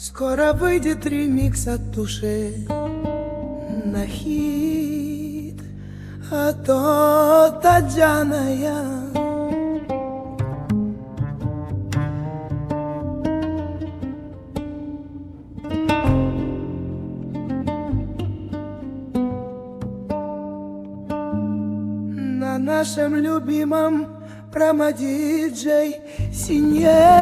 Скоро выйдет ремикс от души на хит, а то Татьяна я. На нашем любимом промо-диджей Синье.